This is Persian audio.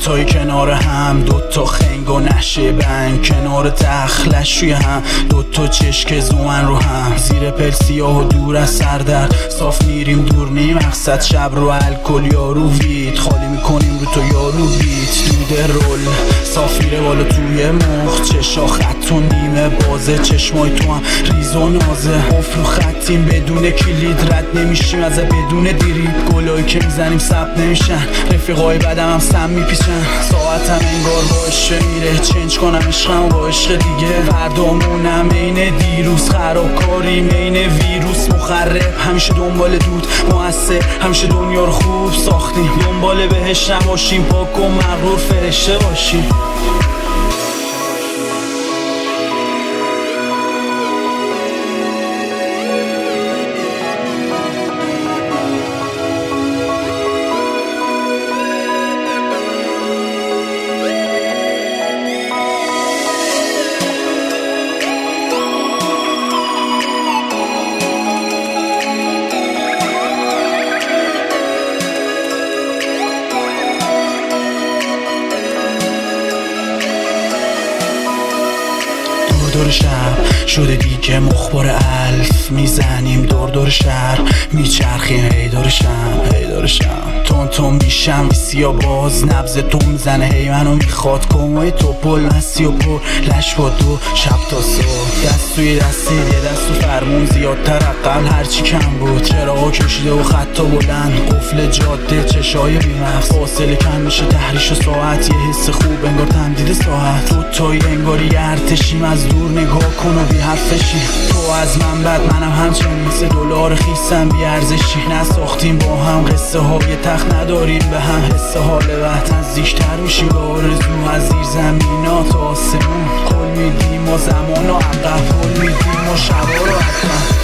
دوتای کنار هم، دوتا خنگ و نشه بنگ کنار تخلش روی هم، دوتا چشک زومن رو هم، زیر پل سیاه و دور از سردر صاف میریم دور نیم مقصد، شب رو الکل یارو وید خالی میکنیم رو تو یارو بیت، دوده رول صاف میره بالا توی مخ، چشا خط و نیمه بازه، چشمای تو هم ریز و نازه، افرو خطیم بدون کلید، رد نمیشیم از بدون دیری، گلایی که میزنیم ثبت نمیشن، رفیقای بدم هم سم میپیچن، ساعتم انگار با عشق میره، چنج کنم عشقم با عشق دیگه، فردامونم عین دیروز، خرابکاری عین ویروس، مخرب همیشه دنبال دود، موثر همیشه دنیا رو خوب ساختیم، دنبال بهش نباشیم، پاک و مغرور فرشته باشیم. دور شب شده دیگه مخبار الف، میزنیم دور شهر میچرخیم، هی دور شم تون تون میشم سیا باز، نبض تو میزنه هی منو میخواد، کمای تو پل مستی و پر لش با دو شب تا صبح، دست توی دستی یه دست تو فرمون، زیادتر قبل هرچی کم بود، چراغا کشیده و خطا بلند، قفل جاده چشای بی‌مغز، فاصله کم میشه تحریش و ساعت، یه حس خوب انگار تمدید ساعت، تو تایی انگاری ارتشیم، از دور نگاه کن و بی حرفشی، تو از من بد منم همچنین، $3 خیسم بی ارزشی، نساختیم با هم قصه های تخت نداریم به هم، حس حال وقت نزدیکتر میشیم به آرزو، از زیر زمینا تا آسمون قول میدیم و زمان و عقب قول میدیم و شبا رو حتما